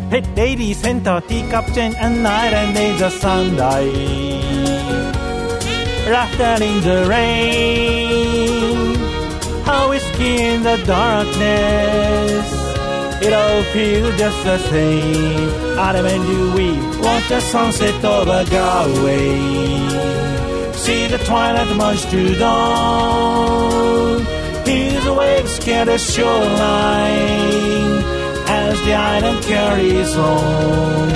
Pet lady center, teacup chain, and night and day the sunlight. Laughter in the rain, how whiskey in the darkness. It all feels just the same. Adam and you, we watch the sunset over Galway. See the twilight merge to dawn. Hear the waves scatter shoreline as the island carries on.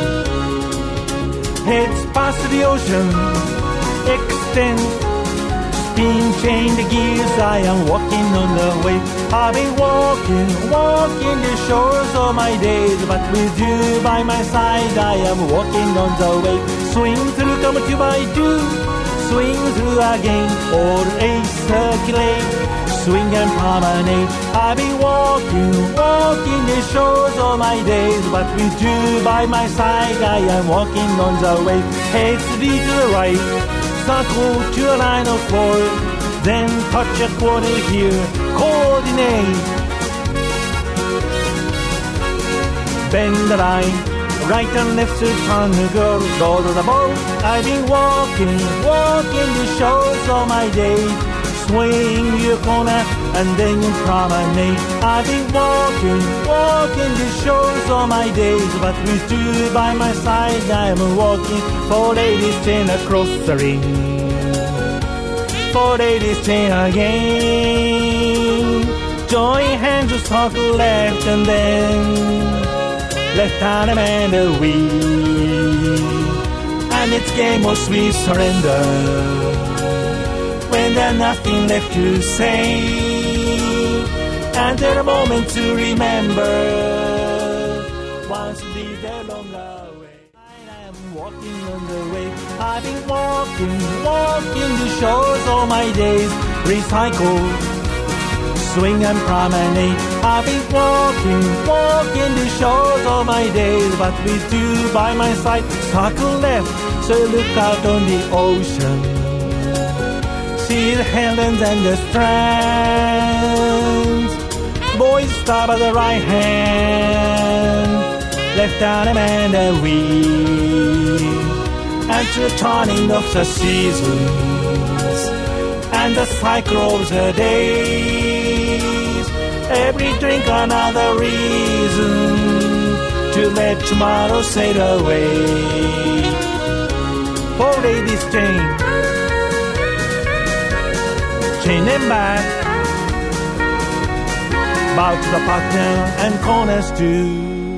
Heads past the ocean, extend, spin, change the gears. I am walking on the way. I've been walking the shores of my days, but with you by my side, I am walking on the way. Swing through, come to by two, swing through again, all a circulate, swing and promenade. I've been walking the shores of my days, but with you by my side, I am walking on the way. Heads lead to the right, circle to a line of four, then touch a corner here, coordinate. Bend the line, right and left to turn the girl, go to the boat. I've been walking the shores of my day. Swing your corner and then you promenade. I've been walking the shores of my days, but with you by my side, I'm walking. Four ladies chain across the ring, four ladies chain again. Join hands to circle left and then left hand and a wheel. And it's game of sweet surrender when there's nothing left to say, and there's a moment to remember once you leave the longer way. I am walking on the way. I've been walking the shores of my days. Recycle, swing and promenade. I've been walking the shores of my days, but with you by my side. Circle left, so look out on the ocean. See the headlands and the strands. Boys stop at the right hand, left arm and a wheel, and to the turning of the seasons and the cycle of the days. Every drink another reason to let tomorrow sail away. Four ladies chain them back, bow to the partner and corners too.